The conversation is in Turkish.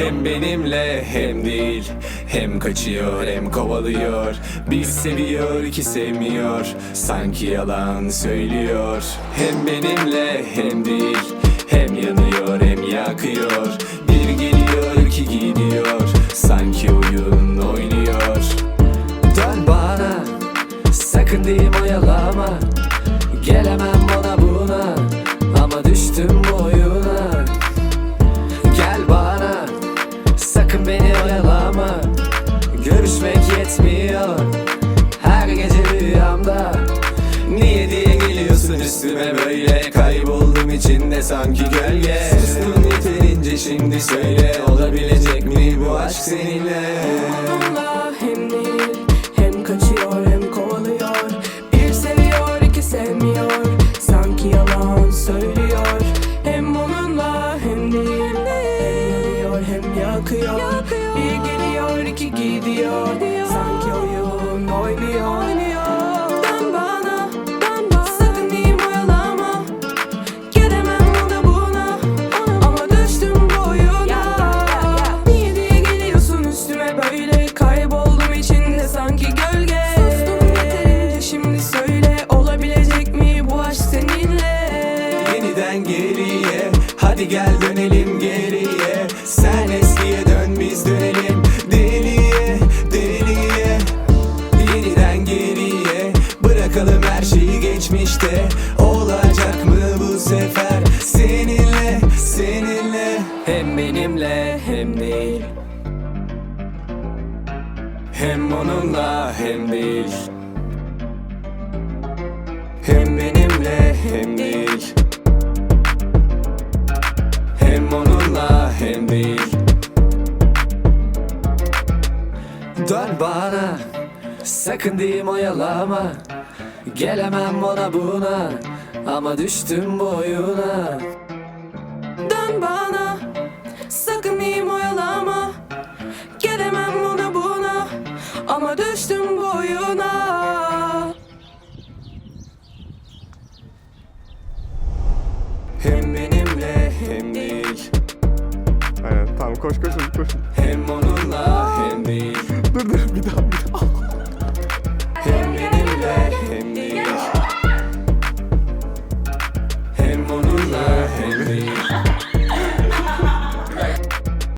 Hem benimle hem değil. Hem kaçıyor hem kovalıyor. Bir seviyor iki sevmiyor. Sanki yalan söylüyor. Hem benimle hem değil. Hem yanıyor hem yakıyor. Bir geliyor iki gidiyor. Sanki oyun oynuyor. Dön bana, sakın diyeyim oyalama. Gelemem bana buna, ama düştüm bu oyuna. Gel bana, sakın beni oyalama. Görüşmek yetmiyor her gece rüyamda. Niye diye geliyorsun üstüme böyle. Kayboldum içinde sanki gölge. Sustun yeterince, şimdi söyle. Olabilecek mi bu aşk seninle? Onunla hem değil, hem kaçıyor hem kovalıyor. Bir seviyor iki sevmiyor. Sanki yalan söylüyor. Hem onunla hem değil. Hem yanıyor hem yakıyor. Bir geliyor iki gidiyor. Sanki oyun oynuyor. Dön bana, sakın diyeyim oyalama. Gelemem o da buna, ama düştüm bu oyuna. Niye diye geliyorsun üstüme böyle. Kayboldum içinde sanki gölge. Sustum yeterince, şimdi söyle. Olabilecek mi bu aşk seninle? Yeniden geriye, hadi gel dönelim geriye. Sen eskiye dön, biz dönelim deliye, deliye. Yeniden geriye, bırakalım her şeyi geçmişte. Olacak mı bu sefer seninle, seninle? Hem benimle hem değil. Hem onunla hem değil. Hem benimle hem değil. Hem onunla hem değil. Dön bana, sakın diyeyim oyalama. Gelemem ona buna, ama düştüm bu oyuna. Dön bana, sakın diyeyim oyalama. Gelemem ona buna, ama düştüm bu oyuna. Hem benimle hem değil. Aynen, tamam, koşun. Hem onunla hem değil. Dur, bir daha. Hem benimle hem değil. Hem onunla hem değil.